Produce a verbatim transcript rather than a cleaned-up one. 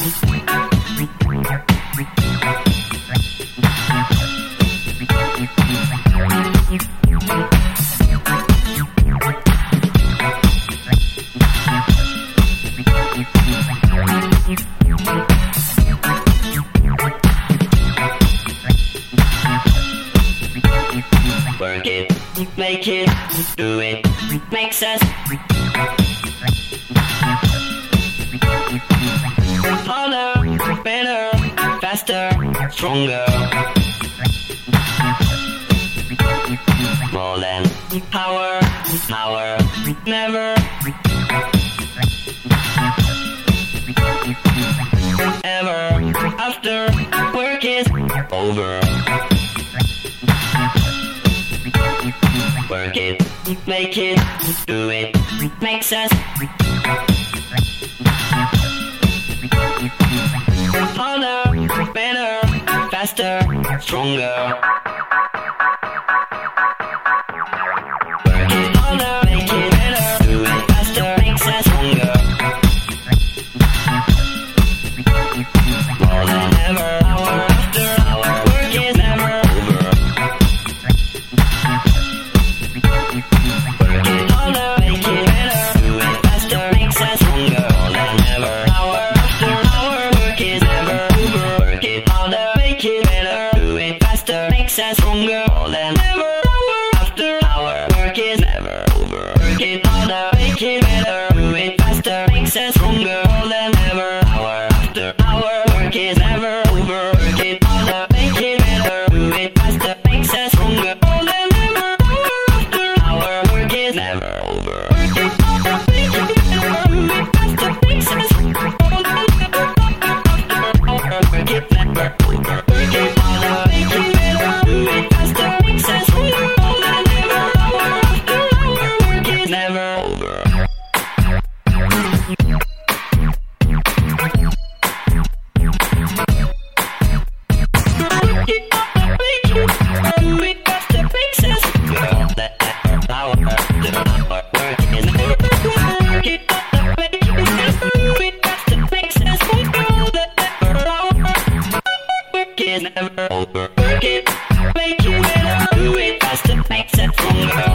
Work it, make it, do it, makes us harder, better, faster, stronger. More than power, power, never ever after work is over. Work it, make it, do it, makes us harder, better, faster, stronger. Work it harder, make it better, do it faster, makes us stronger. More than ever, hour after hour, work is never over. Work it harder, make it better, do it faster, makes us stronger. More than ever, hour after hour, work is never over. Work it harder, make it better, do it faster, makes us stronger. More than ever, hour after hour, work is never over. Work it harder, make it better, do it faster, makes us stronger. More than ever, hour after hour, work is never over. Work it harder, make it better, do it faster, makes us stronger. More than ever, hour after hour, work is never over. Work it harder, make it better, do it faster, makes us stronger. More than ever, hour after hour, work is never over. Work it harder, make it better, do it faster, makes us stronger. More than ever, hour after hour, work is never over. Never over. Work it, make it better, do it faster, makes it stronger.